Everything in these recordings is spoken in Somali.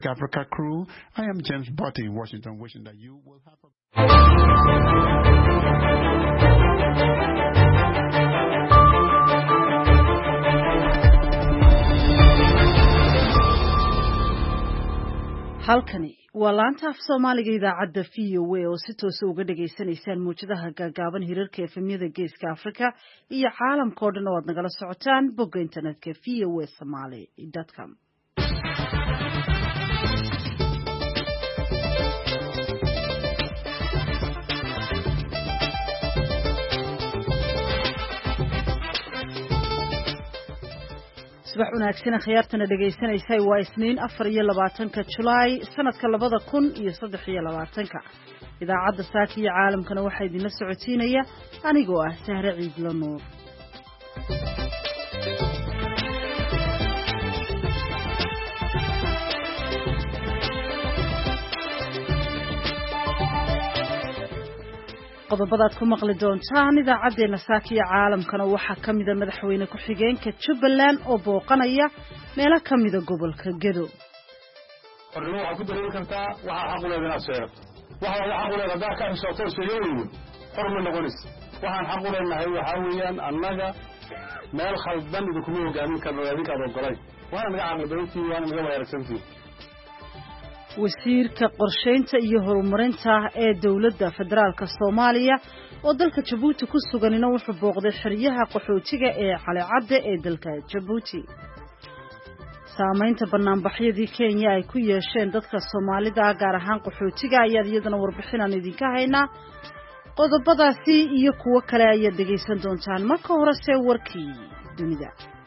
Africa crew. I am James Botte in Washington, wishing that you will have halkani waa laanta af Soomaaliga idaacadda VOA oo si toos ah uga dhageysanaysaan muujadaha gaagaaban hirarka efemyada Geeska Afrika iyo caalamka oo dhan oo aad nagala socotaan bogga internetka voasomali.com. subax wanaagsan khiyaartana dhageysanaysay waa Isniin 24 July sanadka 2023 idaacadda saaka iyo caalamkana waxa idin la socotiinaya anigoo ah Sahra Ciidla Nuur. qodobadaad ku maqli doontaan idaacadeena saaka iyo caalamkana waxaa kamid ah madaxweyne ku-xigeenka Jubbaland oo booqanaya meelo kamid ah gobolka Gedo. Horna waxa ku dareemi kartaa waxa xaqleed inaad sheegto waxa xaqleed hadaa ka hesho sheegayo xorma noqonis waxaan xaq u leenahay waxa weeyaan annaga meel khaldan idinku hogaamin karno adinka aad ogolay waana naga caqli badantii waana naga weerarsantii. wasiirka qorsheynta iyo horumarinta ee dawladda federaalka Soomaaliya oo dalka Djibouti ku suganina wuxuu booqday xiriyaha qaxootiga ee Calicadde ee dalka Djibouti. saamaynta banaanbaxyadii Kenya ay ku yeesheen dadka Soomaalida gaar ahaan qaxootiga ayaa iyadana warbixin idinka haynaa. qodobadaasi iyo kuwo kale ayaa dhageysan doontaan marka hore see warkii dunida.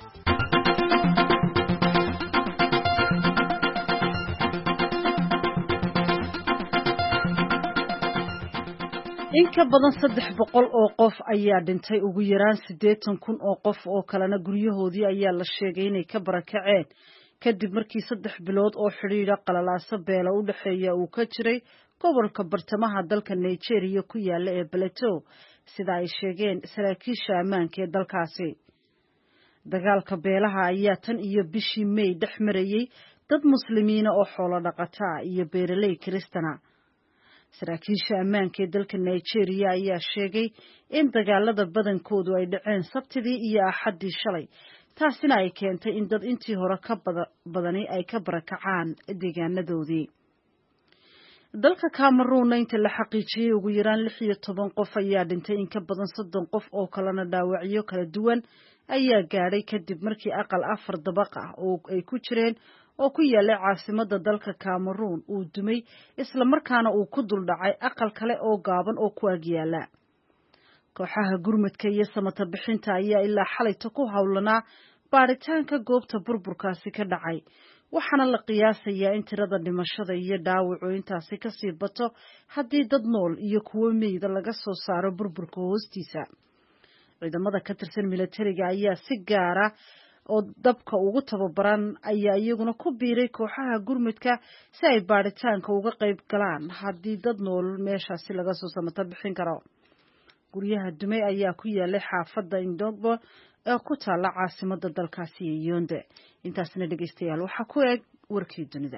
in ka badan 300 oo qof ayaa dhintay ugu yaraan 80,000 oo qof oo kalena guryahoodii ayaa la sheegay inay ka barakaceen kadib markii 3 bilood oo xiriira qalalaaso beela u dhaxeeya uu ka jiray gobolka bartamaha dalka Nigeria ku yaala ee Plateau sida ay sheegeen saraakiisha ammaanka ee dalkaasi. dagaalka beelaha ayaa tan iyo bishii May dhex marayay dad muslimiin oo xoolo dhaqata iyo beeraley Kiristana. saraakiisha ammaanka ee dalka Nigeria ayaa sheegay in dagaalada badankoodu ay dhaceen Sabtidii iyo Axaddii shalay taasina ay keentay in dad intii hore ka badani ay ka barakacaan deegaanadoodii. dalka Cameroon inta la xaqiijiyay ugu yaraan 16 qof ayaa dhintay in ka badan 30 qof oo kalena dhaawacyo kala duwan ayaa gaadhay kadib markii aqal 4 dabaq ah oo ay ku jireen oo ku yaala caasimadda dalka Cameroon uu dumay isla markaana uu ku dul dhacay aqal kale oo gaaban oo ku ag yaala. kooxaha gurmadka iyo samata bixinta ayaa ilaa xalayta ku hawlanaa baaritaanka goobta burburkaasi ka dhacay waxaana la qiyaasayaa in tirada dhimashada iyo dhaawacu intaasi ka sii bato haddii dad nool iyo kuwo meeyda laga soo saaro burburka hoostiisa. ciidamada ka tirsan militariga ayaa si gaara oo dabka ugu tababaran ayaa iyaguna ku biiray kooxaha gurmadka si ay baaritaanka uga qayb galaan haddii dad nool meeshaasi laga soo samata bixin karo. guryaha dumay ayaa ku yaala xaafadda Indogbo ee ku taala caasimadda dalkaasi Yaounde. intaasna dhageystayaal waxa ku eg warkii dunida.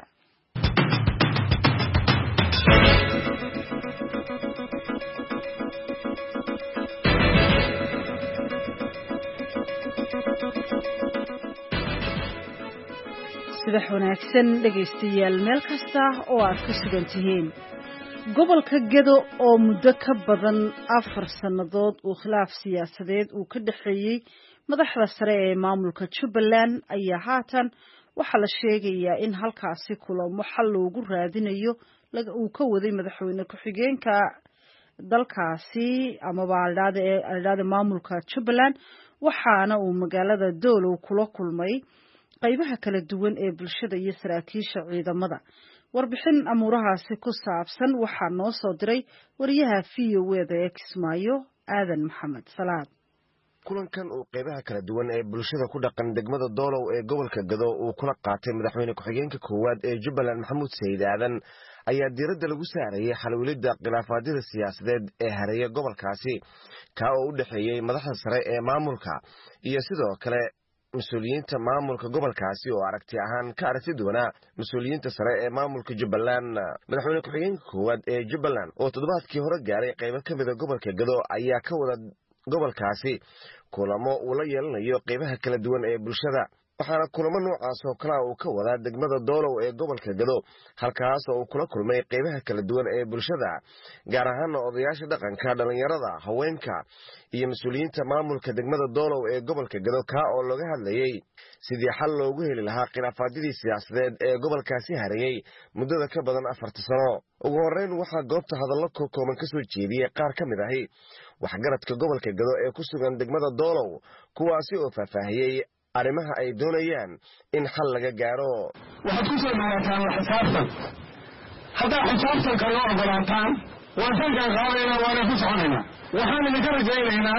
subax wanaagsan dhageystayaal meel kasta oo aad ku sugan tihiin. gobolka Gedo oo muddo ka badan 4 sanadood uu khilaaf siyaasadeed uu ka dhaxeeyay madaxda sare ee maamulka Jubbaland ayaa haatan waxa la sheegayaa in halkaasi kulamo xal loogu raadinayo uu ka waday madaxweyne ku-xigeenka dalkaasi ama baaldhada maamulka Jubbaland waxaana uu magaalada Doolow kula kulmay qaybaha kala duwan ee bulshada iyo saraakiisha ciidamada. warbixin amuurahaasi ku saabsan waxaa noo soo diray wariyaha VOA ee Kismaayo Aadan Maxamed Salaad. kulankan uu qaybaha kala duwan ee bulshada ku dhaqan degmada Doolow ee gobolka Gedo uu kula qaatay madaxweyne ku-xigeenka koowaad ee Jubbaland Maxamuud Sayid Aadan ayaa diiradda lagu saarayay xalwilida khilaafaadida siyaasadeed ee hareeya gobolkaasi ka oo u dhaxeeyay madaxda sare ee maamulka iyo sidoo kale mas-uuliyiinta maamulka gobolkaasi oo aragti ahaan ka aragti doonaa mas-uuliyiinta sare ee maamulka Jubbaland. Madaxweyne ku-xigeenka koowaad ee Jubbaland oo toddobaadkii hore gaaray qaybo ka mid ah gobolka Gado ayaa ka wada gobolkaasi kulamo uu la yeelanayo qaybaha kala duwan ee bulshada. waxaana kulamo noocaas oo kala uu ka wada degmada Doolow ee gobolka Gado halkaas oo uu kula kulmay qaybaha kala duwan ee bulshada gaar ahaan odayaasha dhaqanka dhalinyarada haweenka iyo mas'uuliyiinta maamulka degmada Doolow ee gobolka Gado ka oo laga hadlayay sidii xal loogu heli lahaa khilaafaadkii siyaasadeed ee gobolkaasi hareeyay muddada ka badan 4 sano. ugu horeyn waxaa goobta hadallo kooban ka soo jeediyay qaar ka mid ah waxgaradka gobolka Gado ee ku sugan degmada Doolow kuwaasi oo faahfaahiyay arrimaha ay doonayaan in xal laga gaaro. waxaad ku soo dhawaataan xisaabtan hadda xisaabtan ka loo ogolaataan waan sankaan qaadanayna waana ku soconaynaa waxaan idinka rajaynaynaa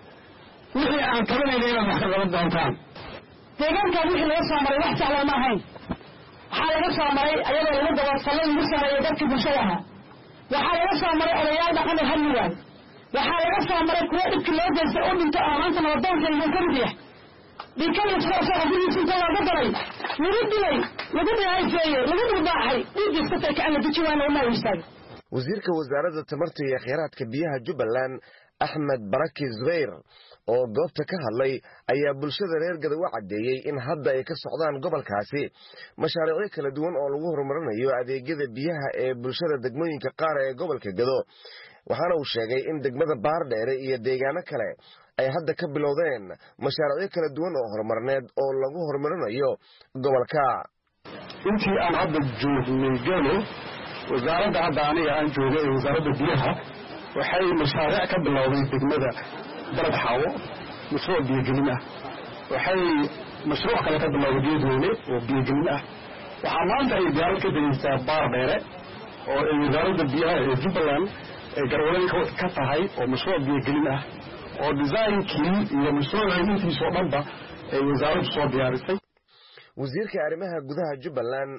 wixii aan tabanayna inaad wax ka qaban doontaan. deegaankan wixii laga soo maray wax sahlan ma ahayn. waxaa laga soo maray ayadoo lagu dabaasallay lagu sameeyo dadkii bulshada ahaa. waxaa laga soo maray odayaal dhaqan hadli waay. waxaa laga soo maray kuwo dhibkii loo geystay oo dhinto oo maanta nabaddoonka idin ka mid yahay. بكل فرصة أقول سنت الله قدري نردلي نقدر هاي شيء نقدر ضاحي نيجي ستة كأنه تجوانا وما يستاهل. وزيرك وزارة التمرتي خيرات كبيها جبلان أحمد بركي زغير oo goobta ka hadlay ayaa bulshada reer Gado wacdeeyay in hadda ay ka socdaan gobolkaasi mashaariic kala duwan oo lagu horumarinayo adeegyada biyaha ee bulshada degmooyinka qaar ee gobolka Gado waxaana uu sheegay in degmada Baardheere iyo deegaano kale ay hadda ka bilowdeen mashaariic kala duwan oo horumarineed oo lagu horumarinayo gobolka. intii aan hadda joognay Gado wasaaradda hadda aniga aan joogay wasaaradda biyaha waxay mashaariic ka bilowday degmada Barad Xawo mashruuc biyo-gelin ah waxay mashruuc kale ka bilowday geedweyne oo biyo-gelin ah waxaa maanta ay diyaarad ka degeysaa Baardheere oo ay wasaaradda biyaha ee Jubbaland ay garwadan ka tahay oo mashruuc biyo-gelin ah oo designkii iyo mashruuca intiisa oo dhanba ay wasaaraddu soo diyaarisay. wasiirka arrimaha gudaha Jubbaland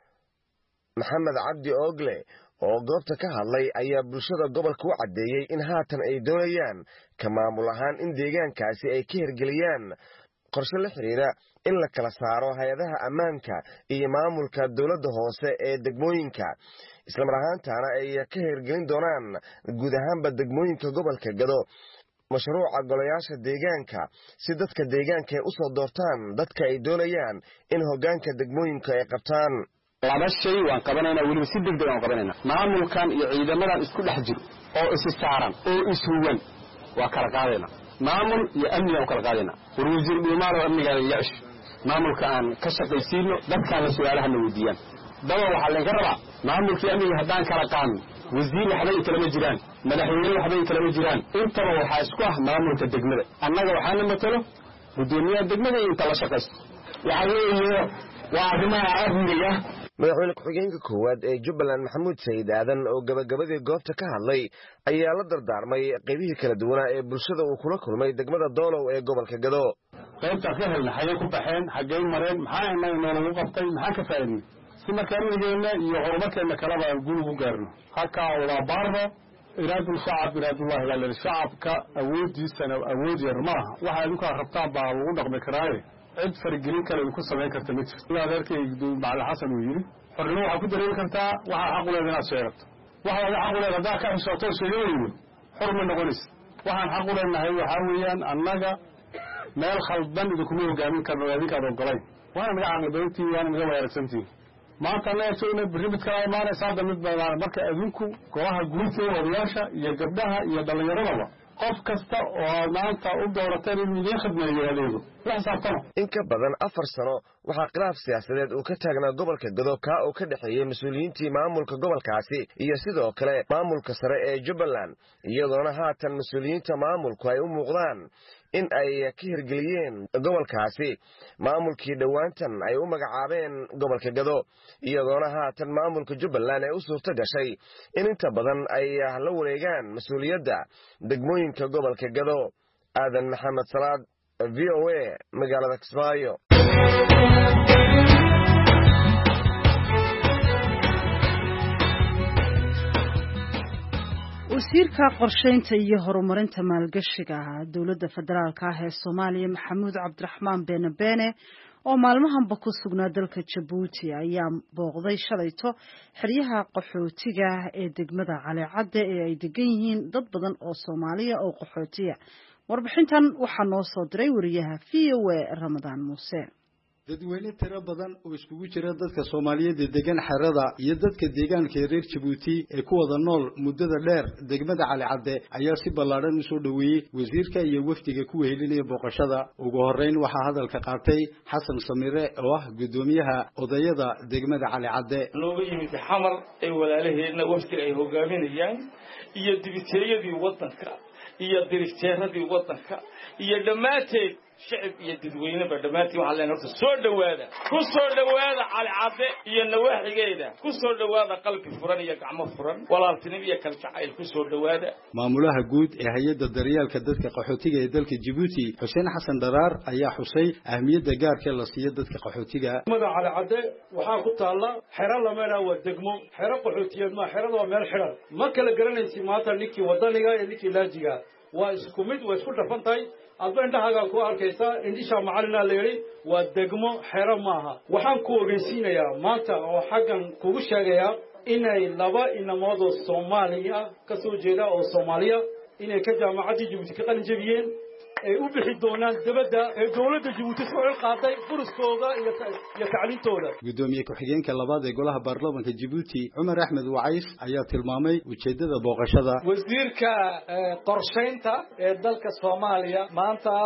Maxamed Cabdi Ogle oo goobta ka hadlay ayaa bulshada gobolka u cadeeyay in haatan ay doonayaan ka maamul ahaan in deegaankaasi ay ka hirgeliyaan qorshe la xiriira in la kala saaro hay'adaha ammaanka iyo maamulka dawladda hoose ee degmooyinka isla mar ahaantaana ay ka hirgelin doonaan guud ahaanba degmooyinka gobolka Gado mashruuca golayaasha deegaanka si dadka deegaanka ay u soo doortaan dadka ay doonayaan in hoggaanka degmooyinka ay qabtaan. laba shay waan qabanaynaa weliba si degdeg aan qabanayna maamulkan iyo ciidamadan isku dhex jiro oo is saaran oo is huwan waa kala qaadayna maamul iyo amni oo kala qaadayna wasiir dhimaalo amniga yeesh maamulka aan ka shaqaysiino dadkaan la su'aalaha la weydiiyaan daba waxa laga rabaa maamulkii amniga haddaan kala qaadno wasiir waxbay kala jiraan madaxweyne waxbay kala jiraan intaba waxa isku ah maamulka degmada annaga waxaan matalo gudoomiyaha degmada inta la shaqaysto waxa weeye waa arrimaha amniga. madaxweyne ku-xigeenka koowaad ee Jubbaland Maxamuud Sayid Aadan oo gabagabadii goobta ka hadlay ayaa la dardaarmay qaybihii kala duwanaa ee bulshada uu kula kulmay degmada Doolow ee gobolka Gado. qaybta ka helna xayay ku baxeen xagee mareen maxaa inay noogu qabtay maxaa ka faa'iiday si markaan nigeena iyo horumarkeena kala baan guul ugu gaarno halka wada baarno iraadul shacab iraadullah ilaa shacabka awoodiisana awood yar ma aha waxa ay ka rabtaan baa lagu dhaqmi karaaye cid fargelin kale ku sameyn karta mid adeerkaygu Macalin Xasan uu yiri xornimo waxa ku dareemi kartaa waxa xaq u leedahay inaad sheegto waxa xaq u leedahay hadaa ka xisooto sheegayo xor ma noqonaysa waxaan xaq u leenahay waxa weeyaan annaga meel khaldan idinku hogaamin karno adinka ogolay waana naga caqabadtii waana naga weerarsantii maanta la soo barnaamij kala imaanaysa mid baa marka adinku goobaha guurta odayaasha iyo gabdhaha iyo dhalinyarada qof kasta oo maanta u dooratay inuu idin khidmeeyo adeego la xisaabtano. in ka badan 4 sano waxaa khilaaf siyaasadeed uu ka taagnaa gobolka Gado ka oo ka dhaxeeyay mas'uuliyiintii maamulka gobolkaasi iyo sidoo kale maamulka sare ee Jubbaland iyadoona haatan mas'uuliyiinta maamulku ay u muuqdaan in ay ka hirgeliyeen gobolkaasi maamulkii dhawaantan ay u magacaabeen gobolka Gado iyadoona haatan maamulka Jubbaland ay u suurto gashay in inta badan ay la wareegaan mas'uuliyadda degmooyinka gobolka Gado. Aadan Maxamed Salaad VOA magaalada Kismaayo. wasiirka qorsheynta iyo horumarinta maalgashiga dowladda federaalka ah ee Soomaaliya Maxamuud Cabdiraxmaan Beene oo maalmahanba ku sugnaa dalka Djibouti ayaa booqday shalayto xeryaha qaxootiga ee degmada Caleecadde ee ay degan yihiin dad badan oo Soomaaliya oo qaxootiya. Warbixintan waxaa noo soo diray wariyaha VOA Ramadaan Muuse. dadweyne tiro badan oo iskugu jira dadka Soomaaliyeed ee degan xerada iyo dadka deegaanka reer Djibouti ee ku wada nool muddada dheer degmada Caleecadde ayaa si ballaaran u soo dhaweeyay wasiirka iyo wafdiga ku wehelinaya booqashada. Ugu horeyn waxaa hadalka qaatay Xasan Samire oo ah gudoomiyaha odayada degmada Caleecadde. looga yimid xamar ay walaalaheedna wafdiga ay hogaaminayaan iyo dibiteeyadii wadanka iyo dirifteeradii wadanka iyo dhammaanteed شعب يدوينا بدماتي وعلى نفس الصور دوادة كل صور دوادة على عضة ينواحي جيدة كل صور دوادة قلب فرن يقعم فرن ولا تنبيه كالشعير كل صور دوادة معمولها جود هي الدريال كدتك قحوتيجا يدلك جيبوتي حسين حسن درار أيا حسين أهمية دجار كلا سيادتك قحوتيجا ماذا على عضة وحاقط الله حرال ما لا ودقمو حرق قحوتيا ما حرال وما الحرال ما كلا جرنا سماتا نيكي وضانيجا نيكي لاجيجا واسكوميد واسكول رفنتاي أظن هذا كوا الكيسة إن شاء الله معلنا ليري والدقمو حرام معها وحن كورنسينا يا ماتا أو حاجة كوشة إن لبا إن موضوع الصومالية كسوجيدا أو الصومالية إن كجامعة جيبوتي كقل جبيين وبحدونا دبدا دولة جيبوتي سؤال قاطع فرص كودا يتعلم تودا. قدومي كحجين كلابد يقولها برلمان كجيبوتي عمر أحمد وعيس أيات المامي وتشدد بوقشة. وزير كقرشينتا دلك الصومالية مانتا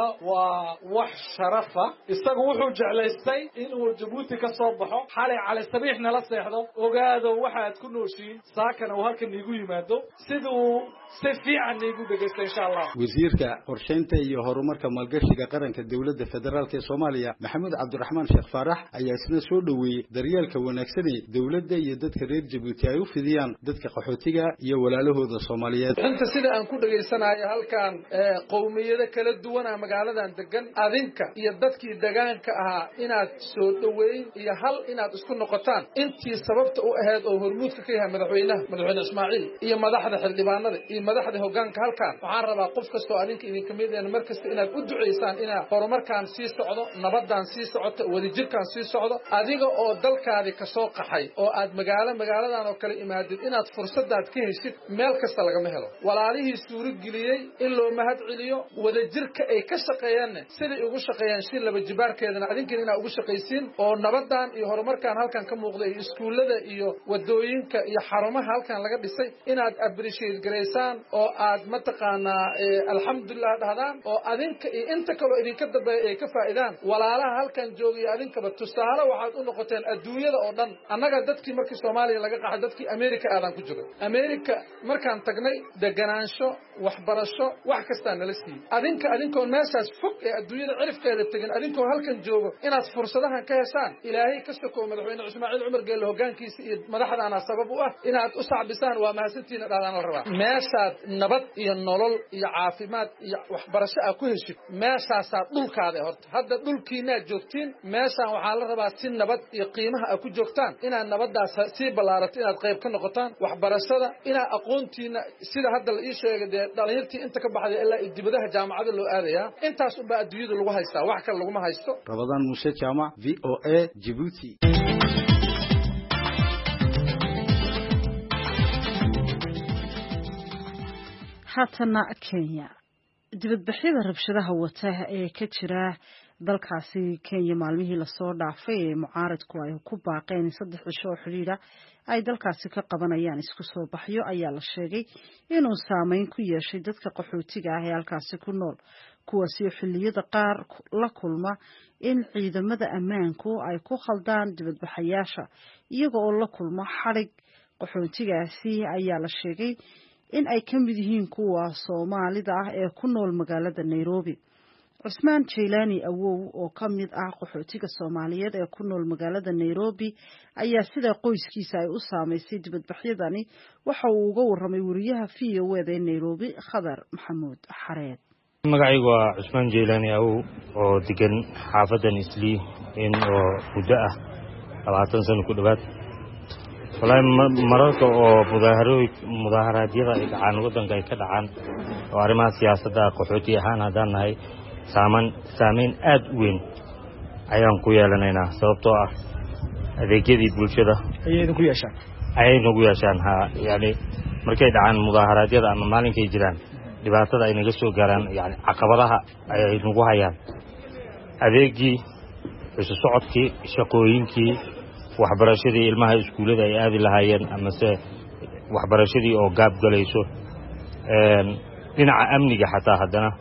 ووح شرفة استقوحوا جعل السي إنه جيبوتي كصبحوا حالي على السبيح نلص يحضر وقادوا واحد كله شيء ساكن وهالكن يجوا يمادوا سدوا سفي عن يجوا بجس إن شاء الله. وزير كقرشينتا horumarka maalgashiga qaranka dawladda federaalka ee Soomaaliya Maxamuud Cabdiraxmaan Sheekh Faarax ayaa isna soo dhaweeyay daryeelka wanaagsan ee dawladda iyo dadka reer Djibouti ay u fidiyaan dadka qaxootiga iyo walaalahooda Soomaaliyeed. inta sida aan ku dhageysanayo halkan qowmiyada kala duwan ah magaaladan degan adinka iyo dadkii deegaanka ahaa inaad soo dhaweeyay iyo hal inaad isku noqotaan intii sababta u ahayd oo hormuudka ka yahay madaxweyne Ismaaciil iyo madaxda xildhibaanada iyo madaxda hoggaanka halkan waxaan rabaa qof kasta oo adinka idin kamid ah markasta inaad u duceysaan inaad horumarkan sii socdo nabadan sii socoto wadajirkan sii socdo adiga oo dalkaadi ka soo qaxay oo aad magaaladan oo kale imaadid inaad fursadaad ka heshid meel kasta laga helo walaalihii suuri geliyay in loo mahad celiyo wadajirka ay ka shaqeeyaan sidii ugu shaqeeyaan si laba jibaarkeedana adinkan inaad ugu shaqeysiin oo nabadan iyo horumarkan halkan ka muuqda iskuulada iyo wadooyinka iyo xarumaha halkan laga dhisay inaad appreciate gareysaan oo aad mataqaanaa alxamdulillah dhahdaan oo adinka iyo inta kale idinka dambeeyay ay ka faa'iidaan walaalaha halkan joogay adinkaba tusaale waxaad u noqoteen adduunyada oo dhan annaga dadkii markii Soomaaliya laga qaxay dadkii America aadan ku jiray America markaan tagnay deganaansho waxbarasho wax kasta nala siiyay adinkoo meeshaas fog ee adduunyada cirifkeeda tagan adinkoo halkan joogo inaad fursadahan ka heshaan ilaahay ka soo madaxweyne Ismaaciil Cumar Geelle hoggaankiisa iyo madaxdaana sabab u ah inaad u sacbisaan waa mahadsantiin dhaadaan la rabaa meeshaad nabad iyo nolol iyo caafimaad iyo waxbarasho ku heshid meeshaas dhulkaada horta hadda dhulkiina joogtiin meeshaan waxaa la rabaa si nabad iyo qiimaha ku joogtaan inaad nabadaas si ballaarato inaad qayb ka noqotaan waxbarashada inaad aqoontiina sida hadda la ii sheegay dhalinyartii inta ka baxday ilaa dibadaha jaamacada loo aadaya intaas u baa adduunyada lagu haystaa wax kale lagu ma haysto. Ramadaan Muuse Jaamac VOA Djibouti. haatana Kenya dibadbaxyada rabshadaha wata ee ka jira dalkaasi Kenya maalmihii la soo dhaafay ee mucaaradku ay ku baaqeen 3 cisho xiriira ay dalkaasi ka qabanayaan isku soo baxyo ayaa la sheegay inuu saameyn ku yeeshay dadka qaxootiga ah ee halkaasi ku nool kuwaasi xilliyada qaar la kulma in ciidamada ammaanku ay ku khaldaan dibadbaxayaasha iyaga oo la kulma xarig qaxootigaasi ayaa la sheegay in ay ka mid yihiin kuwa Soomaalida ah ee ku nool magaalada Nairobi. Cusmaan Jeylani Awow oo ka mid ah qaxootiga Soomaaliyeed ee ku nool magaalada Nairobi ayaa sida qoyskiisa ay u saameysay dibadbaxyadani waxa uu uga warramay wariyaha VOA ee Nairobi Khadar Maxamuud Xareed. magacaygu waa Cusmaan Jeylani Awow oo degan xaafadan Islii in oo muddo ah 20 sano ku dhawaad wallahi mararka oo mudaaharaadyada ay dhacaan waddanka ay ka dhacaan oo arrimaha siyaasadda qaxooti ahaan haddaan nahay saameyn aad u weyn ayaan ku yeelanaynaa sababtoo ah adeegyadii bulshada ayay nagu yeeshaan yani markay dhacaan mudaaharaadyada ama maalinkay jiraan dhibaatada ay naga soo gaaraan yani caqabadaha ayay nagu hayaan adeegii isu socodkii shaqooyinkii waxbarashadii ilmaha iskuullada ay aadi lahaayeen amase waxbarashadii oo gaab galayso dhinaca amniga xataa haddana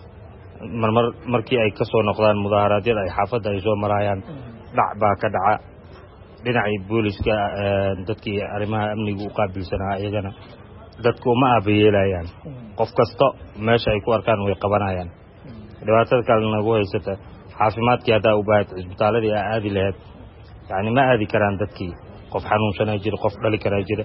markii ay ka soo noqdaan mudaaharaadyada ay xaafadda ay soo maraayaan dhac baa ka dhaca dhinacii booliska dadkii arrimaha amniga u qaabilsanaa iyagana dadku uma aabayeelayaan qof kasta meesha ay ku arkaan way qabanayaan dhibaatada kale nagu haysata caafimaadkii haddaa u baahad cisbitaaladii aa aadi lahayd yani ma aadi karaan dadkii qof xanuunsanaa jira qof dhali karaa jira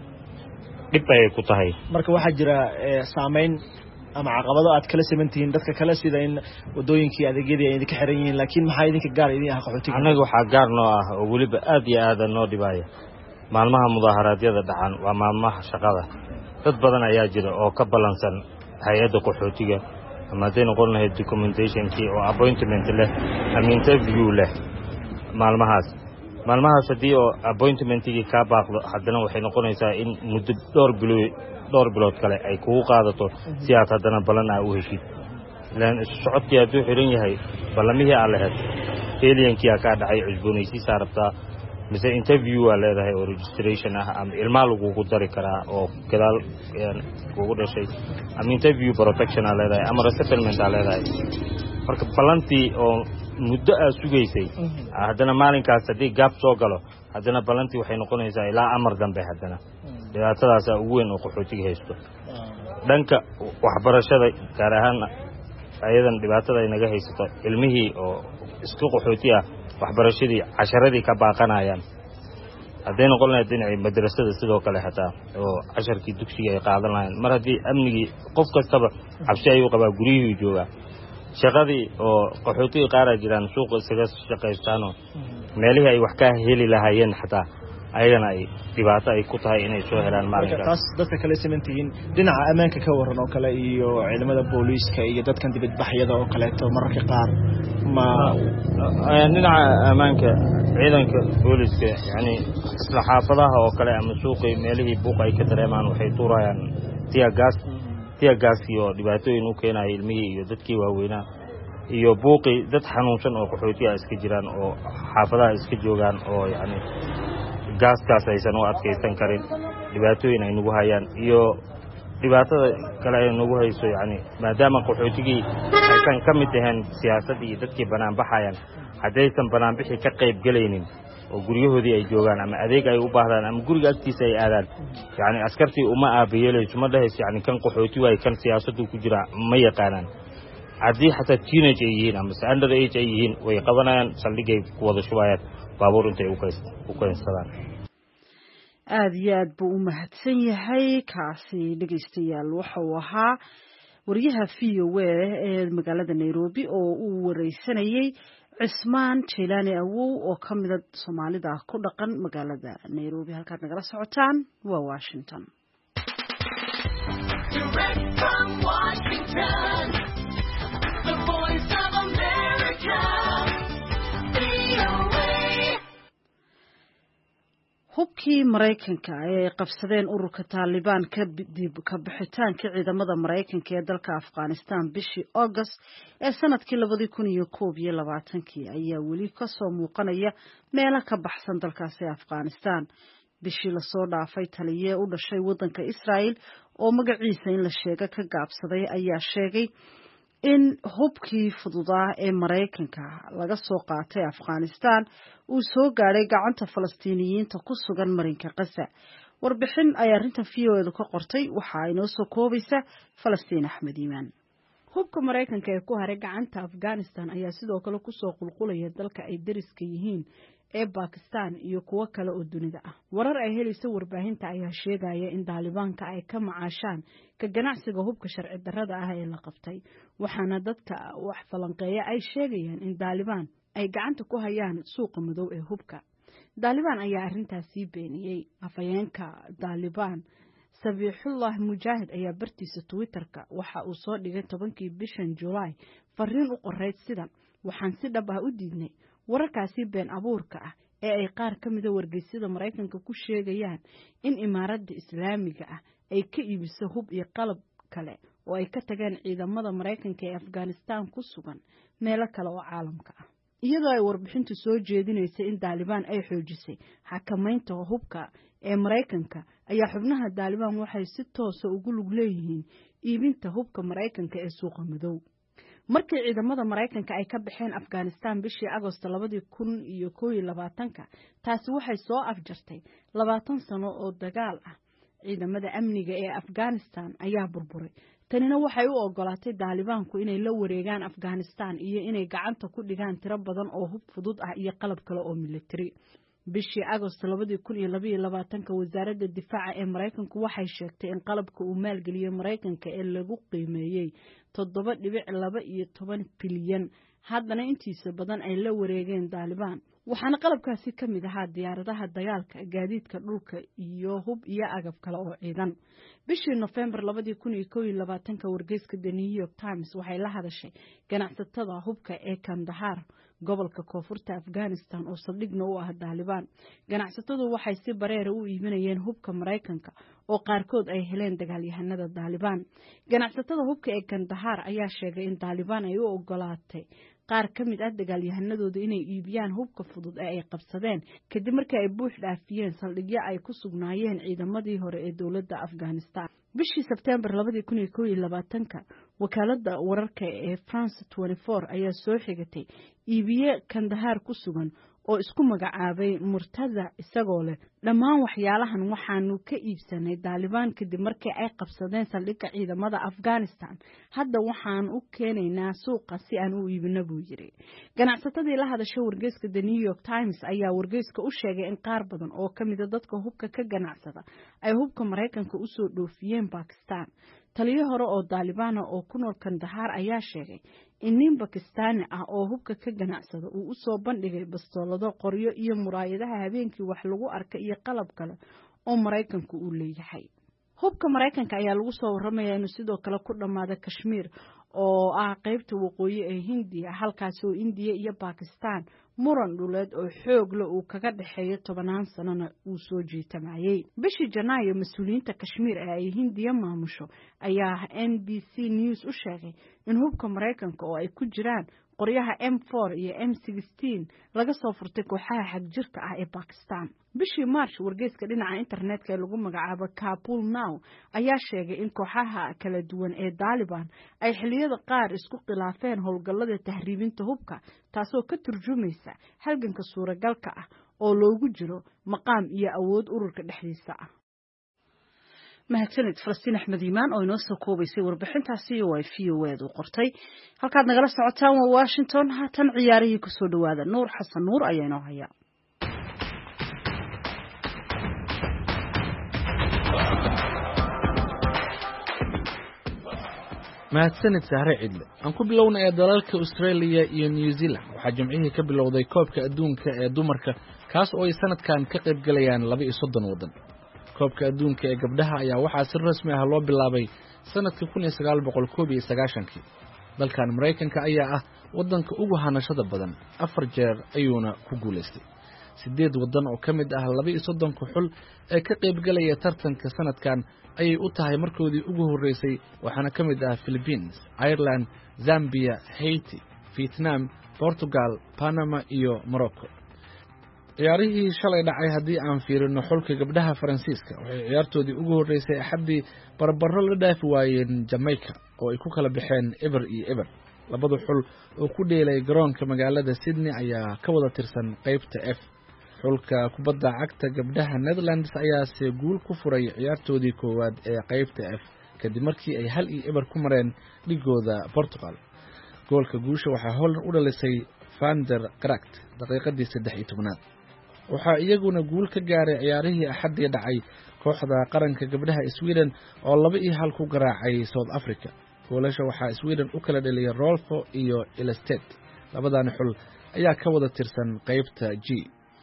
dhib ayay ku tahay marka waxaa jira saameyn ama caqabado aad kala simantihiin dadka kale sida in wadooyinkii adeegyadii ay idinka xiran yihiin laakiin maxaa idinka gaar idin ah qaxootiga annaga waxaa gaar noo ah oo weliba aad iyo aada noo dhibaya maalmaha mudaaharaadyada dhacan waa maalmaha shaqada dad badan ayaa jira oo ka ballansan hay-adda qaxootiga ama hadday noqon lahayd documentationkii oo appointment leh ama interview leh maalmahaas haddii oo appointmentigii kaa baaqdo haddana waxay noqonaysaa in muddo dhowr bilood kale ay kugu qaadato si aad haddana ballan aa u heshid ilaan isu socodkii hadduu xiran yahay ballamihii aa lahayd aliankii aa kaa dhacay cusboonaysiisaa rabtaa mise interview aa leedahay oo registration ah ama ilmaa lagugu dari karaa oo gadaal kugu dhashay ama interview protection aa leedahay ama resettlement aa leedahay marka ballantii oo muddo aa sugaysay haddana maalinkaas haddii gaab soo galo haddana ballantii waxay noqonaysaa ilaa amar dambe haddana dhibaatadaasaa ugu weyn oo qaxootiga haysto dhanka waxbarashada gaar ahaan ayadan dhibaatada ay naga haysato ilmihii oo iska qaxooti ah waxbarashadii casharadii ka baaqanayaan hadday noqon lahayd dhinacii madrasada sidoo kale xataa oo casharkii dugsiga ay qaadan lahayn mar haddii amnigii qof kastaba cabsi ayuu qabaa guryihii joogaa shaqadii oo qaxootiga qaaraa jiraan suuqa isaga shaqaystaanoo meelihii ay wax ka heli lahaayeen xataa ayagana ay dhibaato ay ku tahay inay soo helaan maalinkaas taas dadka kale simantihiin dhinaca ammaanka ka waran oo kale iyo ciidamada booliiska iyo dadkan dibadbaxyada oo kaleeto mararka qaar dhinaca ammaanka ciidanka booliiska yani isla xaafadaha oo kale ama suuqii meelihii buuq ay ka dareemaan waxay tuurayaan tiyagaaskii oo dhibaatooyin u keenaya ilmihii iyo dadkii waaweynaa iyo buuqii dad xanuunsan oo qaxootiga iska jiraan oo xaafadaha iska joogaan oo yani gaaskaas aysan u adkaysan karin dhibaatooyin ay nagu hayaan iyo dhibaatada kale ay nagu hayso yani maadaama qaxootigii aysan ka mid ahayn siyaasaddii iyo dadkii banaanbaxayaan haddaysan banaanbixii ka qayb gelaynin oo guryahoodii ay joogaan ama adeeg ay u baahdaan ama guriga agtiisa ay aadaan yani askartii uma aabayeelayso ma dhahayso yani kan qaxooti waay kan siyaasaddu ku jira ma yaqaanaan haddii xataa teenage ay yihiin ama under age ay yihiin way qabanayaan saldhigay ku wada shubayaan baabuur intay u keensadaan aada iyo aad buu u mahadsan yahay kaasi dhegaystayaal waxa uu ahaa wariyaha v o a ee magaalada nairobi oo uu wareysanayey cismaan jeylaani awow oo ka mida soomaalida ku dhaqan magaalada nairobi halkaad nagala socotaan waa washington. hubkii Mareykanka ay qabsadeen ururka Taliban kadib ka bixitaanka ciidamada Mareykanka ee dalka Afghanistan bishii August ee sanadkii 2021 ayaa weli ka soo muuqanaya meelo ka baxsan dalkaasi Afghanistan. bishii la soo dhaafay taliye u dhashay wadanka Israel oo magaciisa in la sheego ka gaabsaday ayaa sheegay in hubkii fududaa ee Mareykanka laga soo qaatay Afghanistan uu soo gaaray gacanta Falastiiniyiinta ku sugan marinka Gaza. warbixin ay arintan VOA ka qortay waxa ay noo soo koobaysa Falastiin Axmed Iimaan. hubka Mareykanka ee ku haray gacanta Afghanistan ayaa sidoo kale ku soo qulqulaya dalka ay dariska yihiin ee Pakistan iyo kuwa kale oo dunida ah. warar ay helayso warbaahinta ayaa sheegaya in Talibanka ay ka macaashaan ka ganacsiga hubka sharci darrada ah ee la qabtay, waxaana dadka wax falanqeeya ay sheegayaan in Taliban ay gacanta ku hayaan suuqa madow ee hubka. daalibaan ayaa arrintaasi beeniyey. afhayeenka daalibaan sabiixullah mujaahid ayaa bartiisa twitterka waxa uu soo dhigay 10kii bishan July fariin u qorayd sidan: waxaan si dhab ah u diidnay wararkaasi been abuurka ah ee ay qaar ka mid ah wargeysyada Mareykanka ku sheegayaan in imaaradda islaamiga ah ay ka iibiso hub iyo qalab kale oo ay ka tageen ciidamada Mareykanka ee Afghanistan ku sugan meelo kale oo caalamka ah. iyadoo ay warbixintu soo jeedinaysay in Daalibaan ay xoojisay xakamaynta hubka ee Mareykanka ayaa xubnaha Daalibaan waxay si toos ah ugu lug leeyihiin iibinta hubka Mareykanka ee suuqa madow. markii ciidamada Mareykanka ay ka baxeen Afghanistan bishii Agoosto 2021 taasi waxay soo afjartay 20 sano oo dagaal ah. ciidamada amniga ee Afghanistan ayaa burburay. tanina waxay u ogolaatay Daalibaanku inay la wareegaan Afghanistan iyo inay gacanta ku dhigaan tiro badan oo hub fudud ah iyo qalab kale oo military. bishii Agoosto 2022 wasaaradda difaaca ee Mareykanku waxay sheegtay in qalabka uu maalgeliyay Mareykanka ee lagu qiimeeyay 7.12 bilyan haddana intiisa badan ay la wareegeen Daalibaan. waxaana qalabkaasi ka mid ahaa diyaaradaha dagaalka, gaadiidka dhulka iyo hub iyo agab kale oo ciidan. bishii November 2021 wargeyska The New York Times waxay la hadashay ganacsatada hubka ee Kandahar, gobolka koonfurta Afghanistan oo saldhigna u ah Daalibaan. ganacsatadu waxay si bareer u iibinayeen hubka Mareykanka oo qaarkood ay heleen dagaalyahanada Daalibaan. ganacsatada hubka ee Kandahar ayaa sheegay in Daalibaan ay u ogolaatay qaar ka mid ah dagaalyahanadooda inay iibiyaan hubka fudud ee ay qabsadeen kadib markii ay buux dhaafiyeen saldhigyo ay ku sugnaayeen ciidamadii hore ee dawladda Afghanistan. bishii September 2021 wakaaladda wararka ee France 24 ayaa soo xigatay iibiye Kandahar ku sugan oo isku magacaabay Murtaza isagoo leh dhammaan waxyaalahan waxaanu ka iibsanay Daalibaan kadib markii ay qabsadeen saldhigga ciidamada Afghanistan. hadda waxaan u keenaynaa suuqa si aan u iibino buu yiri. ganacsatadii la hadashay wargeyska The New York Times ayaa wargeyska u sheegay in qaar badan oo ka mid ah dadka hubka ka ganacsada ay hubka Mareykanka u soo dhoofiyeen Pakistan. taliye hore oo Daalibaan oo ku nool Kandahar ayaa sheegay in nin Pakistaani ah oo hubka ka ganacsada uu u soo bandhigay bastoolado, qoryo iyo muraayadaha habeenkii wax lagu arkay iyo qalab kale oo Mareykanku uu leeyahay. hubka Mareykanka ayaa lagu soo waramayaa inuu sidoo kale ku dhamaaday Kashmir oo ah qaybta waqooyi ee Hindiya, halkaas oo Indiya iyo Pakistan muran dhuleed oo xoog leh uu kaga dhaxeeyo 10 sanana uu soo jeetamayay. bishii Janaayo mas'uuliyiinta Kashmir ee ay Hindiya maamusho ayaa NBC News u sheegay in hubka Mareykanka oo ay ku jiraan qoryaha M4 iyo M16 laga soo furtay kooxaha xagjirka ah ee Pakistan. bishii March wargeyska dhinaca internetka ee lagu magacaabo Kabul Now ayaa sheegay in kooxaha kala duwan ee Daalibaan ay xilliyada qaar isku khilaafeen howlgallada tahriibinta hubka, taasoo ka turjumaysa halganka suuragalka ah oo loogu jiro maqaam iyo awood ururka dhexdiisa ah. mahadsanid Falastiin Axmed Iimaan oo inoo soo koobaysay warbixintaasi oo ay VOA u qortay. halkaad nagala socotaan waa Washington. haatan ciyaarihii ku soo dhawaada Nuur Xasan Nuur ayaa inoo haya. mahadsanid Sahre Cidle. aan ku bilownay dalalka Australia iyo New Zealand waxaa jimcihii ka bilowday koobka adduunka ee dumarka kaas oo ay sanadkan ka qayb galayaan 32 wadan. koobka adduunka ee gabdhaha ayaa waxaa si rasmi ah loo bilaabay sanadkii 1991. dalkan Mareykanka ayaa ah wadanka ugu hanashada badan 4 jeer ayuuna ku guuleystay. 8 wadan oo ka mid ah 32 xul ee ka qayb galaya tartanka sanadkan ayay u tahay markoodii ugu horeysay, waxaana ka mid ah Philippines, Ireland, Zambia, Haiti, Vietnam, Portugal, Panama iyo Morocco. ciyaarihii shalay dhacay haddii aan fiirino xulka gabdhaha Faransiiska waxay ciyaartoodii ugu horeysay Axadii barbaro la dhaafi waayeen Jamaica oo ay ku kala baxeen eber iyo eber. labada xul oo ku dheelay garoonka magaalada Sydney ayaa ka wada tirsan qaybta F. xulka kubadda cagta gabdhaha Netherlands ayaa si guul ku furay ciyaartoodii koowaad ee qaybta F kadib markii ay 1-eber ku mareen dhigooda Portugal. goolka guusha waxaa Holland u dhalisay Van der Kracht daqiiqadii 13aad. waxaa iyaguna guul ka gaaray ciyaarihii Axadii dhacay kooxda qaranka gabdhaha Sweden oo 2-1 ku garaacay South Africa. goolasha waxaa Sweden u kala dhaliyay Rolfo iyo Ilestedt. labadan xul ayaa ka wada tirsan qaybta G.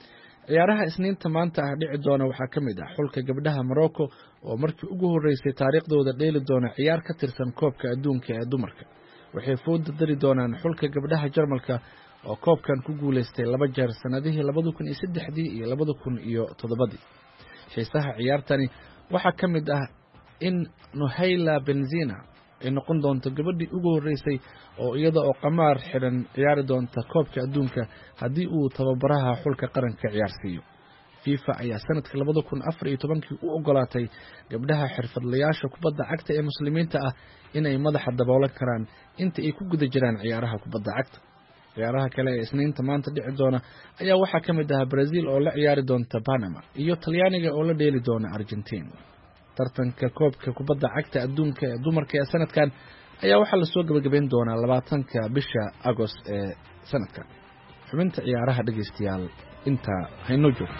ciyaaraha isniinta maanta ah dhici doona waxaa ka mid ah xulka gabdhaha Morocco oo markii ugu horeysay taariikhdooda dheeli doona ciyaar ka tirsan koobka adduunka ee dumarka. Waxay fooda dari doonaan xulka gabdhaha Jarmalka oo koobkan ku guuleystay 2 jeer sanadihii 2003 iyo 2007. xiisaha ciyaartani waxaa ka mid ah in Nuhayla Benzina ay noqon doonto gabadhii ugu horeysay oo iyada oo qamaar xiran ciyaari doonta koobka adduunka haddii uu tababaraha xulka qaranka ciyaarsiiyo. FIFA ayaa sanadka 2014 u ogolaatay gabdhaha xirfadlayaasha kubadda cagta ee muslimiinta ah inay madaxa daboolan karaan inta ay ku guda jiraan ciyaaraha kubadda cagta. ciyaaraha kale ee isniinta maanta dhici doona ayaa waxaa ka mid ah Brazil oo la ciyaari doonta Panama iyo Talyaaniga oo la dheeli doona Argentina. tartanka koobka kubadda cagta adduunka ee dumarka ee sanadkan ayaa waxaa la soo gabagabeyn doonaa 20ka bisha Agost ee sanadkan. xubinta ciyaaraha dhageystayaal inta hayno joogto.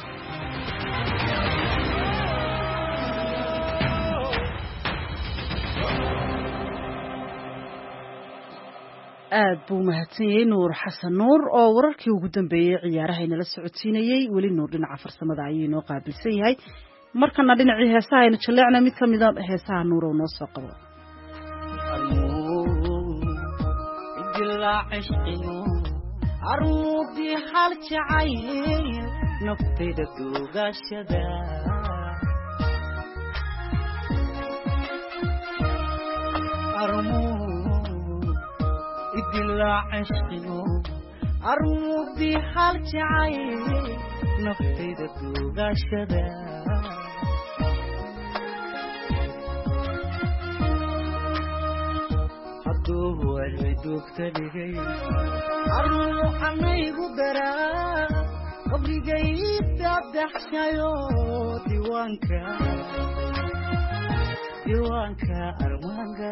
aad buu mahadsan yahay Nuur Xasan Nuur oo wararkii ugu dambeeyay ciyaaraha inala socodsiinayay. weli Nuur dhinaca farsamada ayuu inoo qaabilsan yahay. markana dhinacii heesaha aynu jaleecna mid ka mid ah heesaha Nuur oo noo soo qabo. armuudi hal jacayl naftayda duugashada armuudi hal jacayl naftayda duugashada hadduu alcidugta dhigay arruuxanaygu daraa qabrigayda daxshayo diiwaanka armaanga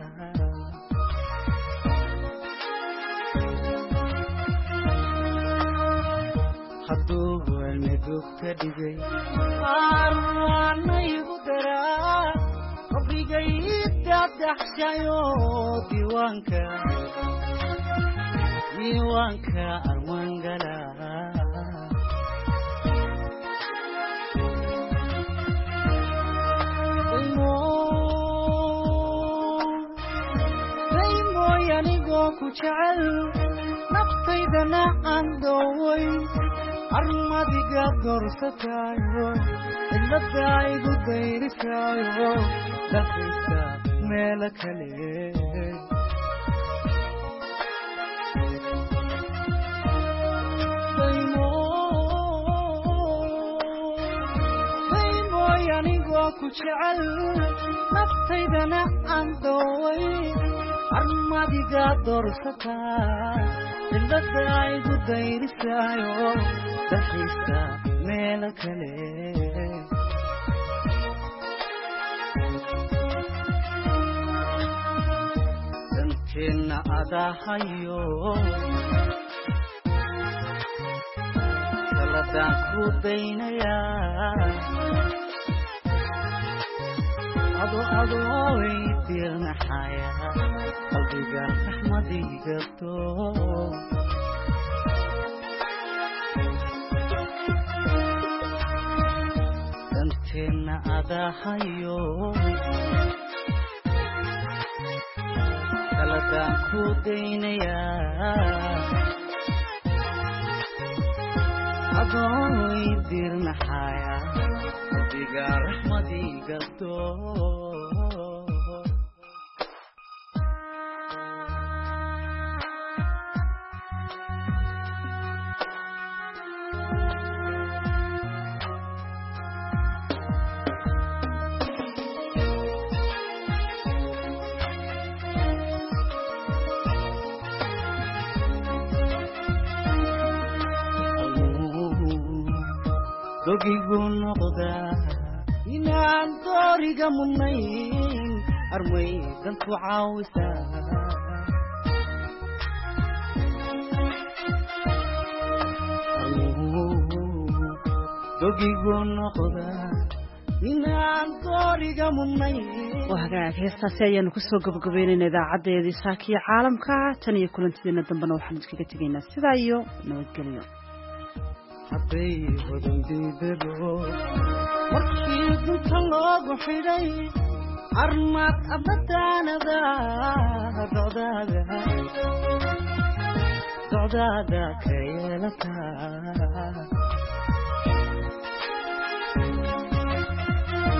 hadduu alcidugta dhigay arruuxanaygu daraa qabrigayda daxshayo diiwaanka armangala daymoy anigoo ku jecel naftaydana aan dooway armadiga doorsataayo cilada igu dayrisaayo dhafaysa meelo kale daymoy anigoo ku jecel naftaydana aan dooway armadiga doorsataa cilada igu dayrisaayo dhafaysa meelo kale danteena adahayo saladaan ku daynayaa adoo weydiirnaxaya qalbiga raxmadigato danteena adahayo saladaan ku daynayaa adoo weydiirnaxaya qalbiga raxmadigato dogigu noqdaa inaan dooriga mudnayn armay danku caawisaa dogigu noqdaa inaan dooriga mudnayn. wahagaag heestaasi ayaanu kusoo gabagabeynayna idaacadeedii saakiya caalamka tan iyo kulantideena dambena waxaan iskaga tegaynaa sidaa iyo nabadgelyo. hadday hodan diidaro markii dunta loogu xidhay armad abadaanada docdaada ka yeelataa